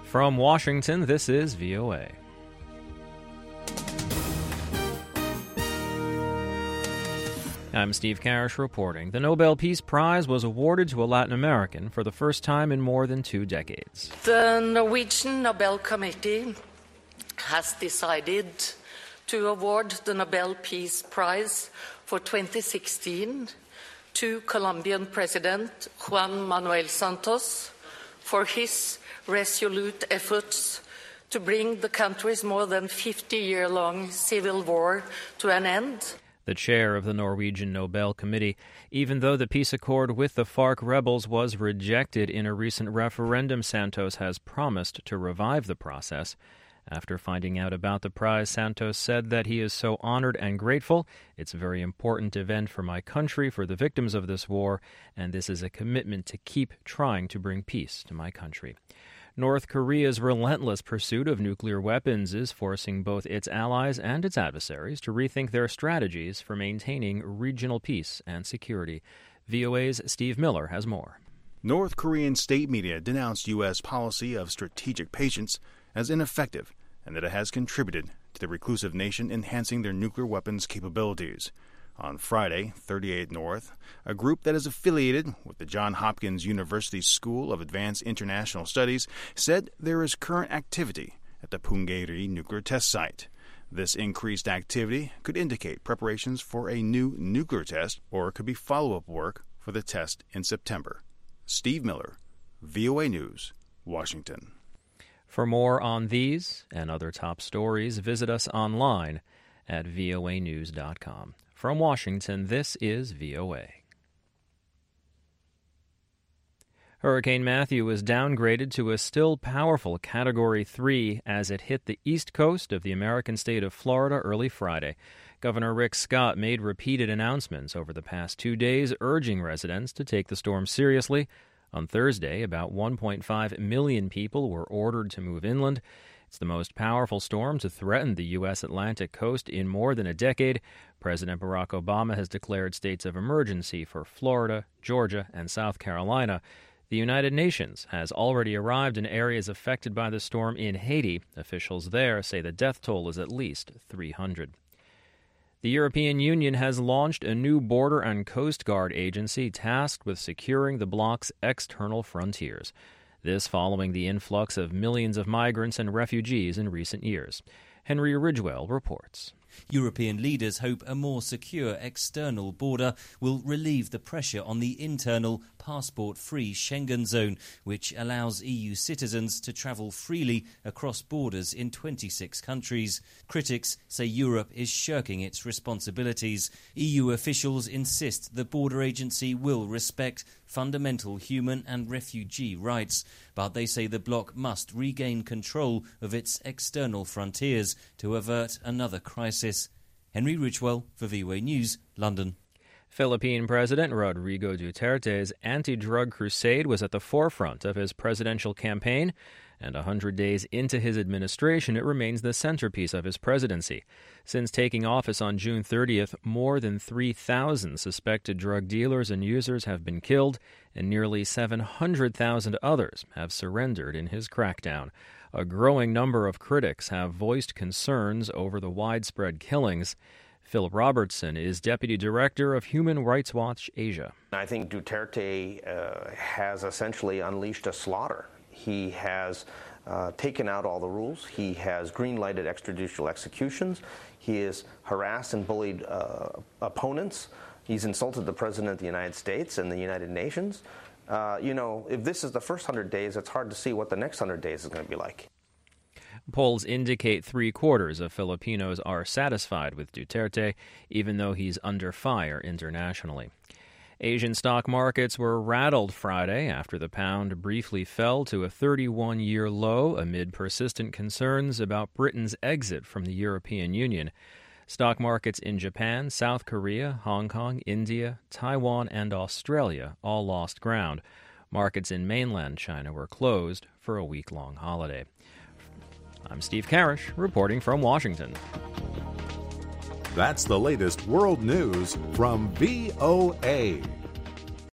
From Washington, this is VOA. I'm Steve Karish reporting. The Nobel Peace Prize was awarded to a Latin American for the first time in more than 2 decades. The Norwegian Nobel Committee has decided to award the Nobel Peace Prize for 2016 to Colombian President Juan Manuel Santos for his resolute efforts to bring the country's more than 50-year-long civil war to an end. The chair of the Norwegian Nobel Committee, even though the peace accord with the FARC rebels was rejected in a recent referendum, Santos has promised to revive the process. After finding out about the prize, Santos said that he is so honored and grateful. It's a very important event for my country, for the victims of this war, and this is a commitment to keep trying to bring peace to my country. North Korea's relentless pursuit of nuclear weapons is forcing both its allies and its adversaries to rethink their strategies for maintaining regional peace and security. VOA's Steve Miller has more. North Korean state media denounced U.S. policy of strategic patience as ineffective and that it has contributed to the reclusive nation enhancing their nuclear weapons capabilities. On Friday, 38 North, a group that is affiliated with the Johns Hopkins University School of Advanced International Studies, said there is current activity at the Punggye-ri nuclear test site. This increased activity could indicate preparations for a new nuclear test or could be follow-up work for the test in September. Steve Miller, VOA News, Washington. For more on these and other top stories, visit us online at voanews.com. From Washington, this is VOA. Hurricane Matthew was downgraded to a still powerful Category 3 as it hit the east coast of the American state of Florida early Friday. Governor Rick Scott made repeated announcements over the past 2 days urging residents to take the storm seriously. On Thursday, about 1.5 million people were ordered to move inland. It's the most powerful storm to threaten the U.S. Atlantic coast in more than a decade. President Barack Obama has declared states of emergency for Florida, Georgia, and South Carolina. The United Nations has already arrived in areas affected by the storm in Haiti. Officials there say the death toll is at least 300. The European Union has launched a new border and coast guard agency tasked with securing the bloc's external frontiers. This following the influx of millions of migrants and refugees in recent years. Henry Ridgwell reports. European leaders hope a more secure external border will relieve the pressure on the internal passport-free Schengen zone, which allows EU citizens to travel freely across borders in 26 countries. Critics say Europe is shirking its responsibilities. EU officials insist the border agency will respect fundamental human and refugee rights, but they say the bloc must regain control of its external frontiers to avert another crisis. Henry Ridgwell for VOA News, London. Philippine President Rodrigo Duterte's anti-drug crusade was at the forefront of his presidential campaign, and 100 days into his administration, it remains the centerpiece of his presidency. Since taking office on June 30th, more than 3,000 suspected drug dealers and users have been killed, and nearly 700,000 others have surrendered in his crackdown. A growing number of critics have voiced concerns over the widespread killings. Philip Robertson is Deputy Director of Human Rights Watch Asia. I think Duterte has essentially unleashed a slaughter. He has taken out all the rules. He has green-lighted extrajudicial executions. He has harassed and bullied opponents. He's insulted the President of the United States and the United Nations. If this is the first 100 days, it's hard to see what the next 100 days is going to be like. Polls indicate 3/4 of Filipinos are satisfied with Duterte, even though he's under fire internationally. Asian stock markets were rattled Friday after the pound briefly fell to a 31-year low amid persistent concerns about Britain's exit from the European Union. Stock markets in Japan, South Korea, Hong Kong, India, Taiwan, and Australia all lost ground. Markets in mainland China were closed for a week-long holiday. I'm Steve Karish, reporting from Washington. That's the latest world news from VOA.